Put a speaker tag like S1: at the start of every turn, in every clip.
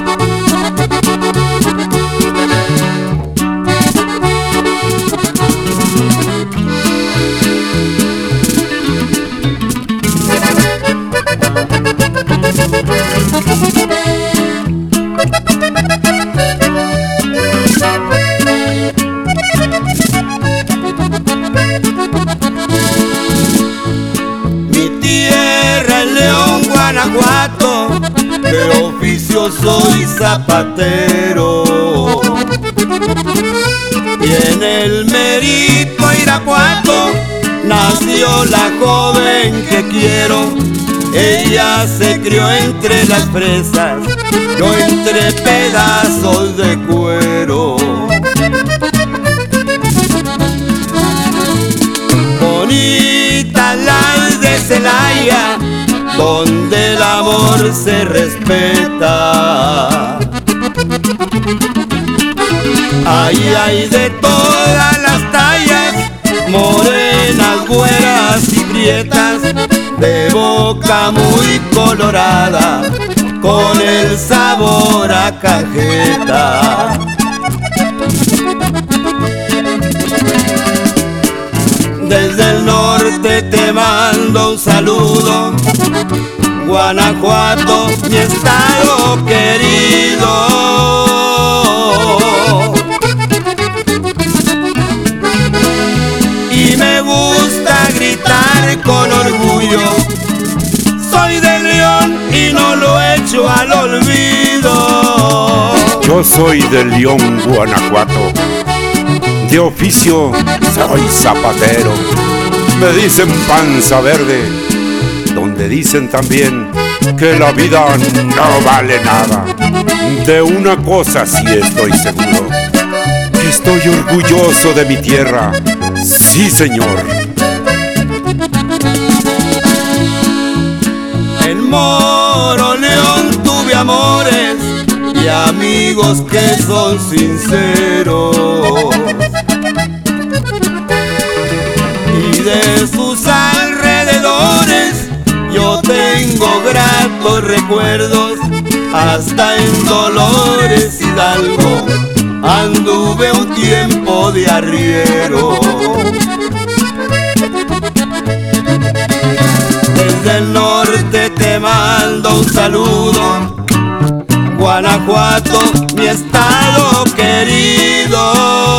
S1: Mi tierra es León, Guanajuato, de oficio soy zapatero. Y en el Mérito, Irapuato, nació la joven que quiero. Ella se crió entre las fresas, yo entre pedazos de cuero. Bonitas las de Celaya, donde el amor se respeta. Ahí hay de todas las tallas, morenas, güeras y prietas, de boca muy colorada, con el sabor a cajeta. Desde el norte te mando un saludo, Guanajuato, mi estado querido. Y me gusta gritar con orgullo, soy de León y no lo echo al olvido.
S2: Yo soy de León, Guanajuato, de oficio soy zapatero. Me dicen panza verde, donde dicen también que la vida no vale nada. De una cosa sí estoy seguro, que estoy orgulloso de mi tierra, sí señor.
S1: En Moroleón tuve amores y amigos que son sinceros, y de sus alrededores yo tengo gratos recuerdos. Hasta en Dolores Hidalgo anduve un tiempo de arriero. Desde el norte te mando un saludo, Guanajuato, mi estado querido.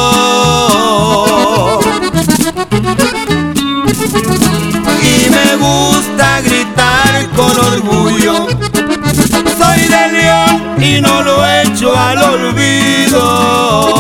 S1: Y me gusta gritar con orgullo, soy de León y no lo echo al olvido.